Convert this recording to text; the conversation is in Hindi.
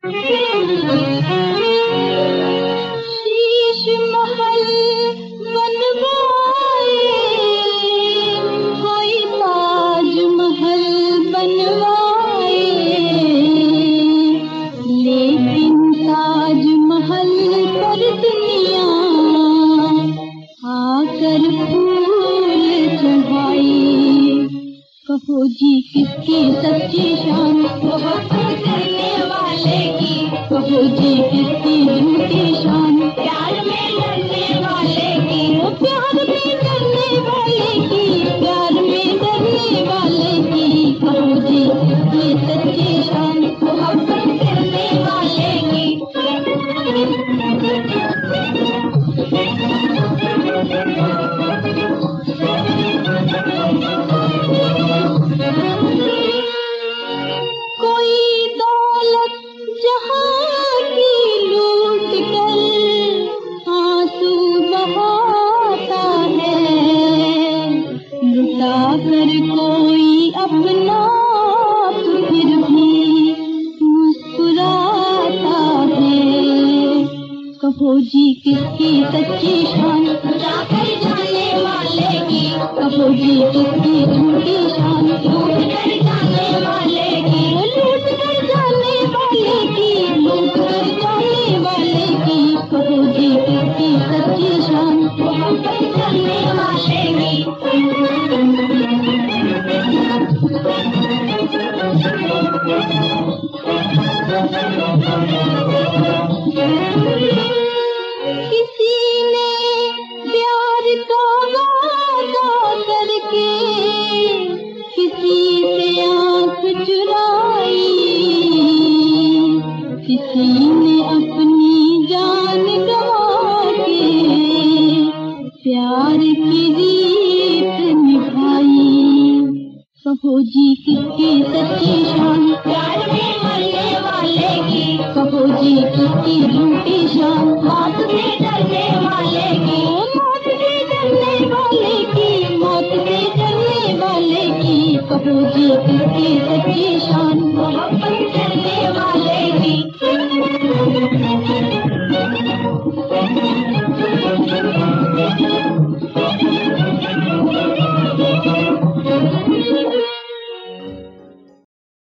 शीश महल बनवाए, कोई ताज महल बनवाए, लेकिन ताज महल पर दुनिया आकर फूल चढ़ाई। कहो जी किसकी सच्ची शान मोहब्बत करने वाले की, कहो जी किसकी झूठी शान प्यार में डरने वाले की, प्यार में डरने वाले की, प्यार में डरने वाले की। कहो जी किसकी सच्ची शान मोहब्बत करने वाले की। कोई दौलत जहां की लूट कर आंसू बहाता है, लुटा कर कोई अपना तो फिर भी मुस्कुराता है। कहो जी किसकी सच्ची शान जाकर जाने वाले की, कहो जी किसकी झूठी शान लूट कर जाने वाले की, लूट कर जाने वाले की, लूट कर जाने वाले की। कहो जी किसकी सच्ची शान मोहब्बत करने वाले की। किसी ने प्यार का वादा करके किसी से आंख चुराई, किसी ने अपनी जान गंवा के प्यार की रीत निभाई। कहो जी किसकी सच्ची शान प्यार में मरने वाले की, कहो जी किसकी झूठी शान मौत से डरने